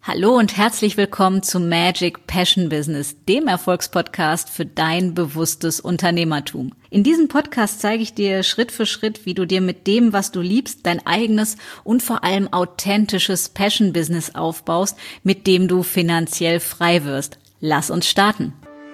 Hallo und herzlich willkommen zu Magic Passion Business, dem Erfolgspodcast für dein bewusstes Unternehmertum. In diesem Podcast zeige ich dir Schritt für Schritt, wie du dir mit dem, was du liebst, dein eigenes und vor allem authentisches Passion Business aufbaust, mit dem du finanziell frei wirst. Lass uns starten.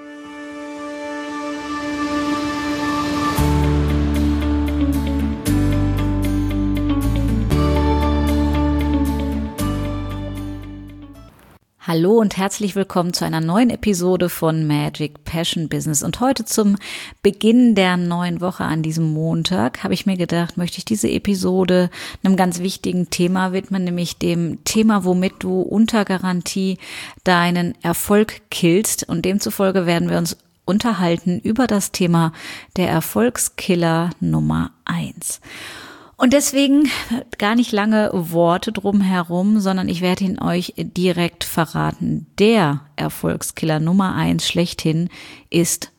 Hallo und herzlich willkommen zu einer neuen Episode von Magic Passion Business. Und heute zum Beginn der neuen Woche an diesem Montag habe ich mir gedacht, möchte ich diese Episode einem ganz wichtigen Thema widmen, nämlich dem Thema, womit du unter Garantie deinen Erfolg killst. Und demzufolge werden wir uns unterhalten über das Thema der Erfolgskiller Nummer 1. Und deswegen gar nicht lange Worte drumherum, sondern ich werde ihn euch direkt verraten. Der Erfolgskiller Nummer 1 schlechthin ist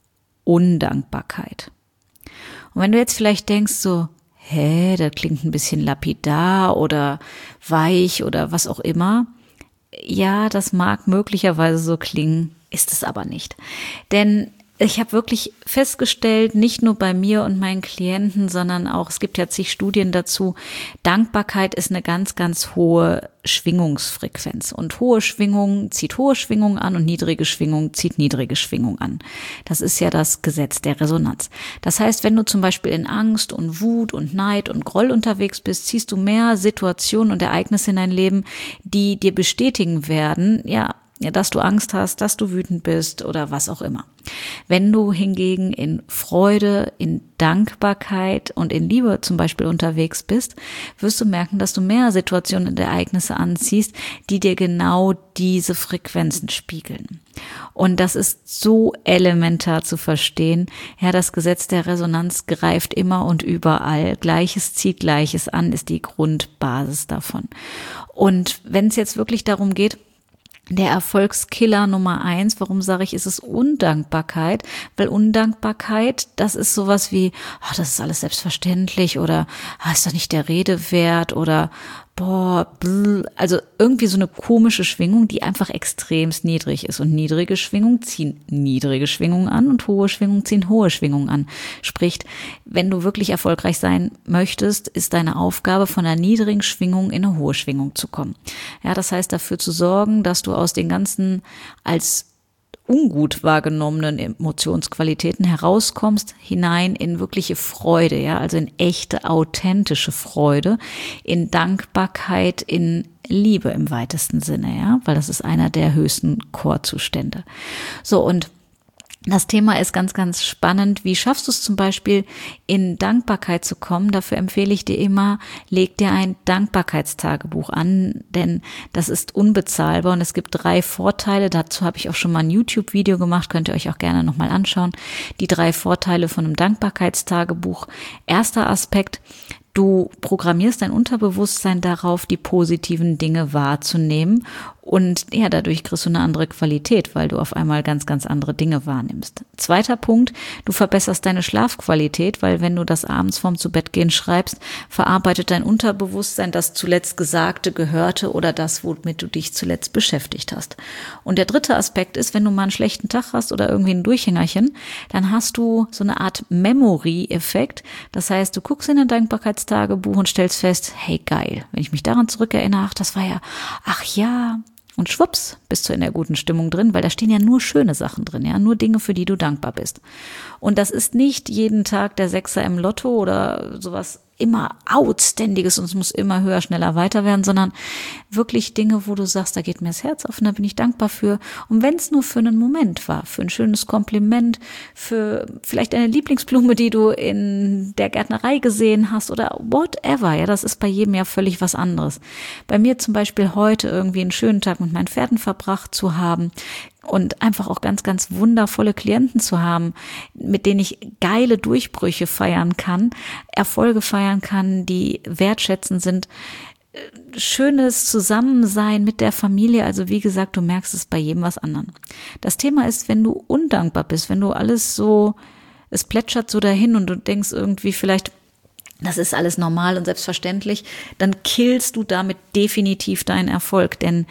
Undankbarkeit. Und wenn du jetzt vielleicht denkst so, das klingt ein bisschen lapidar oder weich oder was auch immer. Ja, das mag möglicherweise so klingen, ist es aber nicht. Denn ich habe wirklich festgestellt, nicht nur bei mir und meinen Klienten, sondern auch, es gibt ja zig Studien dazu, Dankbarkeit ist eine ganz, ganz hohe Schwingungsfrequenz. Und hohe Schwingung zieht hohe Schwingung an und niedrige Schwingung zieht niedrige Schwingung an. Das ist ja das Gesetz der Resonanz. Das heißt, wenn du zum Beispiel in Angst und Wut und Neid und Groll unterwegs bist, ziehst du mehr Situationen und Ereignisse in dein Leben, die dir bestätigen werden, dass du Angst hast, dass du wütend bist oder was auch immer. Wenn du hingegen in Freude, in Dankbarkeit und in Liebe zum Beispiel unterwegs bist, wirst du merken, dass du mehr Situationen und Ereignisse anziehst, die dir genau diese Frequenzen spiegeln. Und das ist so elementar zu verstehen. Ja, das Gesetz der Resonanz greift immer und überall. Gleiches zieht Gleiches an, ist die Grundbasis davon. Und wenn es jetzt wirklich darum geht, der Erfolgskiller Nummer 1, warum sage ich, ist es Undankbarkeit? Weil Undankbarkeit, das ist sowas wie, das ist alles selbstverständlich oder ist doch nicht der Rede wert oder also irgendwie so eine komische Schwingung, die einfach extremst niedrig ist. Und niedrige Schwingungen ziehen niedrige Schwingungen an und hohe Schwingungen ziehen hohe Schwingungen an. Sprich, wenn du wirklich erfolgreich sein möchtest, ist deine Aufgabe, von einer niedrigen Schwingung in eine hohe Schwingung zu kommen. Ja, das heißt, dafür zu sorgen, dass du aus den ganzen als ungut wahrgenommenen Emotionsqualitäten herauskommst, hinein in wirkliche Freude, also in echte, authentische Freude, in Dankbarkeit, in Liebe im weitesten Sinne, weil das ist einer der höchsten Core-Zustände. So, und das Thema ist ganz, ganz spannend. Wie schaffst du es zum Beispiel, in Dankbarkeit zu kommen? Dafür empfehle ich dir immer, leg dir ein Dankbarkeitstagebuch an, denn das ist unbezahlbar und es gibt 3 Vorteile. Dazu habe ich auch schon mal ein YouTube-Video gemacht, könnt ihr euch auch gerne nochmal anschauen. Die 3 Vorteile von einem Dankbarkeitstagebuch. Erster Aspekt: Du programmierst dein Unterbewusstsein darauf, die positiven Dinge wahrzunehmen und dadurch kriegst du eine andere Qualität, weil du auf einmal ganz, ganz andere Dinge wahrnimmst. Zweiter Punkt: Du verbesserst deine Schlafqualität, weil wenn du das abends vorm Zubettgehen schreibst, verarbeitet dein Unterbewusstsein das zuletzt Gesagte, Gehörte oder das, womit du dich zuletzt beschäftigt hast. Und der dritte Aspekt ist, wenn du mal einen schlechten Tag hast oder irgendwie ein Durchhängerchen, dann hast du so eine Art Memory-Effekt. Das heißt, du guckst in dein Dankbarkeitstagebuch und stellst fest, hey geil, wenn ich mich daran zurückerinnere, das war und schwupps, bist du in der guten Stimmung drin, weil da stehen ja nur schöne Sachen drin, nur Dinge, für die du dankbar bist. Und das ist nicht jeden Tag der Sechser im Lotto oder sowas immer Outständiges und es muss immer höher, schneller, weiter werden, sondern wirklich Dinge, wo du sagst, da geht mir das Herz auf und da bin ich dankbar für. Und wenn es nur für einen Moment war, für ein schönes Kompliment, für vielleicht eine Lieblingsblume, die du in der Gärtnerei gesehen hast oder whatever, das ist bei jedem ja völlig was anderes. Bei mir zum Beispiel heute irgendwie einen schönen Tag mit meinen Pferden verbracht zu haben, und einfach auch ganz, ganz wundervolle Klienten zu haben, mit denen ich geile Durchbrüche feiern kann, Erfolge feiern kann, die wertschätzend sind, schönes Zusammensein mit der Familie. Also wie gesagt, du merkst es bei jedem was anderen. Das Thema ist, wenn du undankbar bist, wenn du alles so, es plätschert so dahin und du denkst irgendwie vielleicht, das ist alles normal und selbstverständlich, dann killst du damit definitiv deinen Erfolg, denn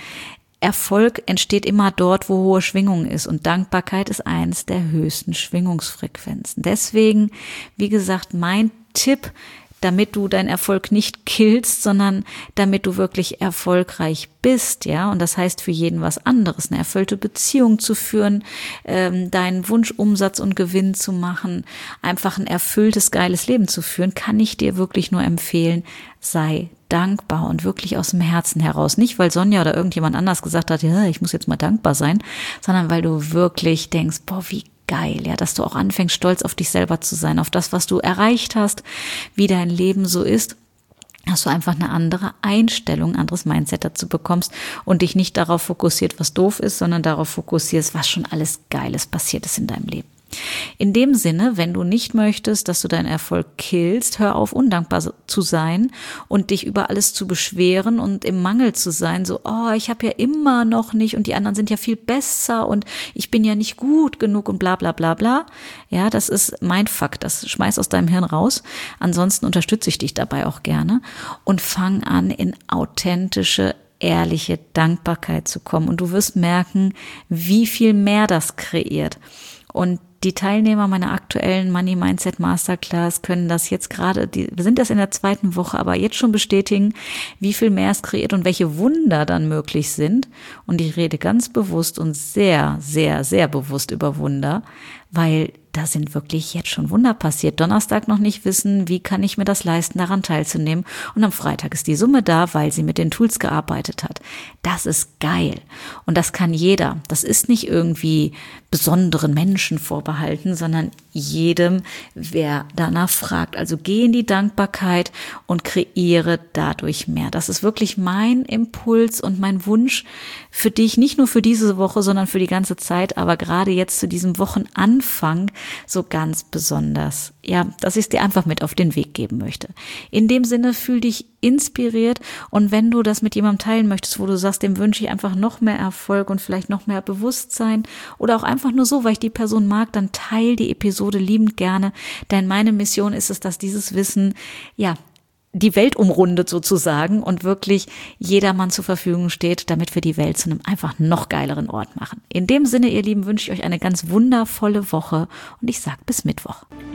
Erfolg entsteht immer dort, wo hohe Schwingung ist und Dankbarkeit ist eins der höchsten Schwingungsfrequenzen. Deswegen, wie gesagt, mein Tipp, damit du deinen Erfolg nicht killst, sondern damit du wirklich erfolgreich bist, ja, und das heißt für jeden was anderes, eine erfüllte Beziehung zu führen, deinen Wunschumsatz und Gewinn zu machen, einfach ein erfülltes, geiles Leben zu führen, kann ich dir wirklich nur empfehlen, sei dankbar und wirklich aus dem Herzen heraus. Nicht, weil Sonja oder irgendjemand anders gesagt hat, ja, ich muss jetzt mal dankbar sein, sondern weil du wirklich denkst, boah, wie geil, ja, dass du auch anfängst, stolz auf dich selber zu sein, auf das, was du erreicht hast, wie dein Leben so ist, dass du einfach eine andere Einstellung, ein anderes Mindset dazu bekommst und dich nicht darauf fokussiert, was doof ist, sondern darauf fokussierst, was schon alles Geiles passiert ist in deinem Leben. In dem Sinne, wenn du nicht möchtest, dass du deinen Erfolg killst, hör auf, undankbar zu sein und dich über alles zu beschweren und im Mangel zu sein, so, oh, ich habe ja immer noch nicht und die anderen sind ja viel besser und ich bin ja nicht gut genug und bla bla bla bla. Ja, das ist mein Fakt, das schmeiß aus deinem Hirn raus. Ansonsten unterstütze ich dich dabei auch gerne und fang an, in authentische, ehrliche Dankbarkeit zu kommen und du wirst merken, wie viel mehr das kreiert. Und die Teilnehmer meiner aktuellen Money Mindset Masterclass können das jetzt gerade, wir sind das in der 2. Woche, aber jetzt schon bestätigen, wie viel mehr es kreiert und welche Wunder dann möglich sind. Und ich rede ganz bewusst und sehr, sehr, sehr bewusst über Wunder, weil da sind wirklich jetzt schon Wunder passiert. Donnerstag noch nicht wissen, wie kann ich mir das leisten, daran teilzunehmen. Und am Freitag ist die Summe da, weil sie mit den Tools gearbeitet hat. Das ist geil. Und das kann jeder. Das ist nicht irgendwie besonderen Menschen vorbehalten, sondern jedem, wer danach fragt. Also geh in die Dankbarkeit und kreiere dadurch mehr. Das ist wirklich mein Impuls und mein Wunsch für dich, nicht nur für diese Woche, sondern für die ganze Zeit, aber gerade jetzt zu diesem Wochenanfang so ganz besonders. Ja, dass ich es dir einfach mit auf den Weg geben möchte. In dem Sinne, fühl dich inspiriert und wenn du das mit jemandem teilen möchtest, wo du sagst, dem wünsche ich einfach noch mehr Erfolg und vielleicht noch mehr Bewusstsein oder auch einfach nur so, weil ich die Person mag, dann teil die Episode liebend gerne, denn meine Mission ist es, dass dieses Wissen, ja, die Welt umrundet sozusagen und wirklich jedermann zur Verfügung steht, damit wir die Welt zu einem einfach noch geileren Ort machen. In dem Sinne, ihr Lieben, wünsche ich euch eine ganz wundervolle Woche und ich sag bis Mittwoch.